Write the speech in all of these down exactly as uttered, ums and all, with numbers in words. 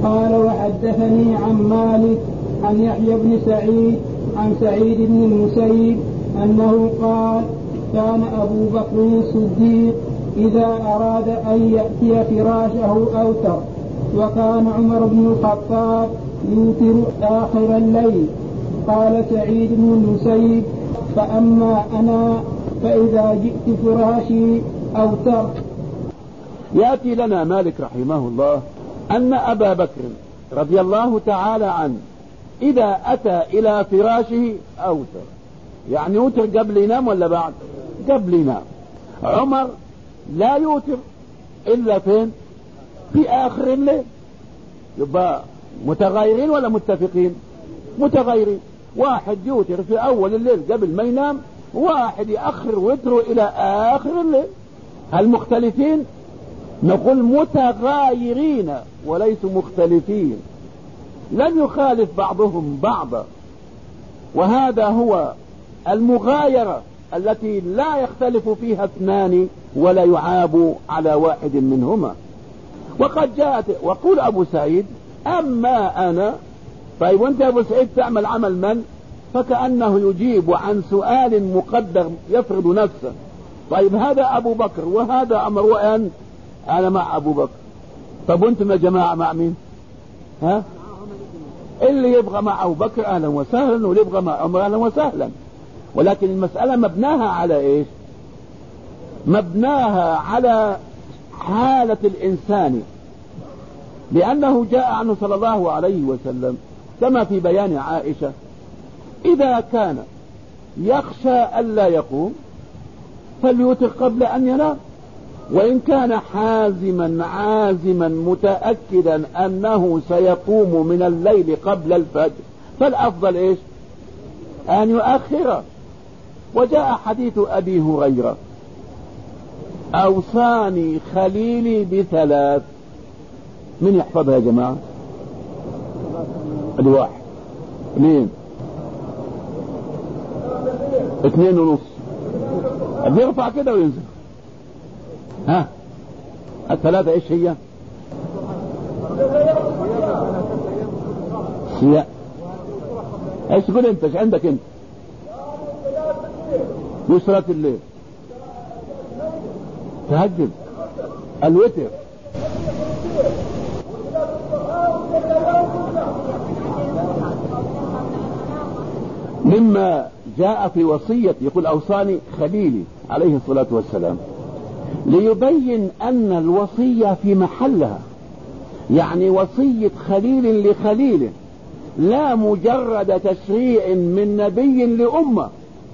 قال وحدثني عن مالك عن يحيى بن سعيد عن سعيد بن المسيب أنه قال كان أبو بكر الصديق إذا أراد أن يأتي فراشه أوتر، وكان عمر بن الخطاب يوتر آخر الليل. قال سعيد بن المسيب فأما أنا فإذا جئت فراشي أوتر. يأتي لنا مالك رحمه الله أن أبا بكر رضي الله تعالى عنه إذا أتى إلى فراشه أوتر، يعني يوتر قبل ينام ولا بعد؟ قبل ينام. عمر لا يوتر إلا فين؟ في آخر الليل. يبقى متغيرين ولا متفقين؟ متغيرين. واحد يوتر في أول الليل قبل ما ينام، واحد يأخر وتره إلى آخر الليل. هل مختلفين؟ نقول متغايرين وليسوا مختلفين، لن يخالف بعضهم بعضا، وهذا هو المغايرة التي لا يختلف فيها اثنان ولا يعاب على واحد منهما. وقد جاءت وقول أبو سعيد أما أنا. طيب وانت أبو سعيد تعمل عمل من؟ فكأنه يجيب عن سؤال مقدر يفرض نفسه. طيب هذا أبو بكر وهذا عمر وأن أنا مع أبو بكر. طب وانتم يا جماعة مع مين؟ ها؟ اللي يبغى مع أبو بكر أهلا وسهلا، واللي يبغى مع عمر أهلا وسهلا. ولكن المسألة مبناها على إيش؟ مبناها على حالة الإنسان، لأنه جاء عنه صلى الله عليه وسلم كما في بيان عائشة إذا كان يخشى ألا يقوم فليوتر قبل أن ينام، وإن كان حازما عازما متأكدا أنه سيقوم من الليل قبل الفجر فالأفضل إيش؟ أن يؤخر. وجاء حديث أبي هريرة أوصاني خليلي بثلاث. من يحفظها يا جماعة؟ ادي واحد اثنين اثنين ونص، بيرفع كده وينزل. ها الثلاثة ايش هي؟ سياء. ايش تقول انت؟ ايش عندك انت؟ وصلاة الليل، تهجد، الوتر. مما جاء في وصية يقول أوصاني خليلي عليه الصلاة والسلام، ليبين أن الوصية في محلها، يعني وصية خليل لخليله لا مجرد تشريع من نبي لأمة،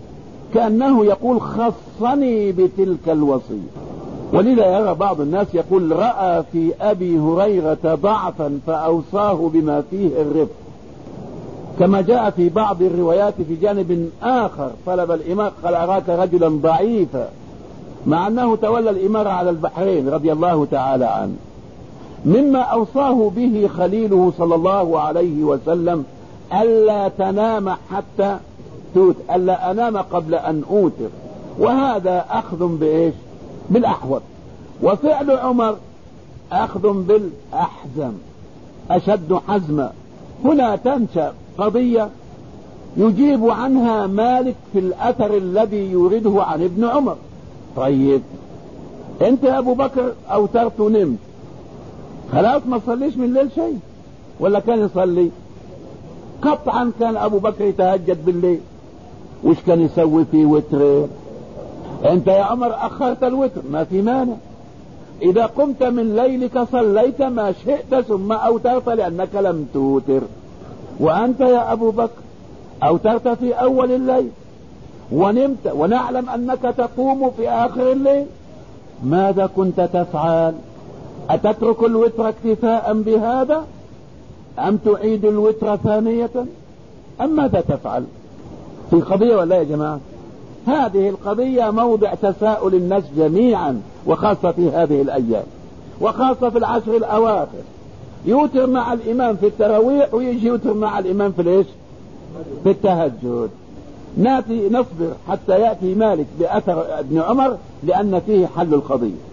كأنه يقول خصني بتلك الوصية. ولذا يرى بعض الناس يقول رأى في أبي هريرة ضعفا فأوصاه بما فيه الرفق، كما جاء في بعض الروايات في جانب آخر طلب الإمارة قال أراك رجلا ضعيفا، مع أنه تولى الإمارة على البحرين رضي الله تعالى عنه. مما أوصاه به خليله صلى الله عليه وسلم ألا تنام حتى توت، ألا أنام قبل أن أوتر، وهذا أخذ بإيش؟ بالأحوط. وفعل عمر أخذ بالأحزم أشد حزما. هنا تنشأ قضية يجيب عنها مالك في الأثر الذي يورده عن ابن عمر. طيب انت يا ابو بكر اوترت ونمت، خلاص ما تصليش من الليل شيء ولا كان يصلي؟ قطعا كان ابو بكر يتهجد بالليل. وش كان يسوي في وتر؟ انت يا عمر اخرت الوتر، ما في مانع، اذا قمت من ليلك صليت ما شئت ثم اوترت لانك لم توتر. وانت يا ابو بكر اوترت في اول الليل ونمت ونعلم انك تقوم في اخر الليل، ماذا كنت تفعل؟ اتترك الوتر اكتفاء بهذا ام تعيد الوتر ثانية ام ماذا تفعل؟ في قضية ولا يا جماعة؟ هذه القضية موضع تساؤل الناس جميعا، وخاصة في هذه الايام، وخاصة في العشر الاواخر. يوتر مع الامام في التراويح ويجي يوتر مع الامام في الايش؟ في التهجد. ناتي نصبر حتى يأتي مالك بأثر ابن عمر لأن فيه حل القضية.